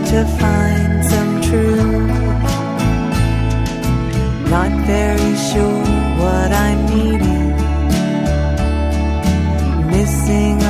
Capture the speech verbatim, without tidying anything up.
to find some truth. Not very sure what I'm needing. Missing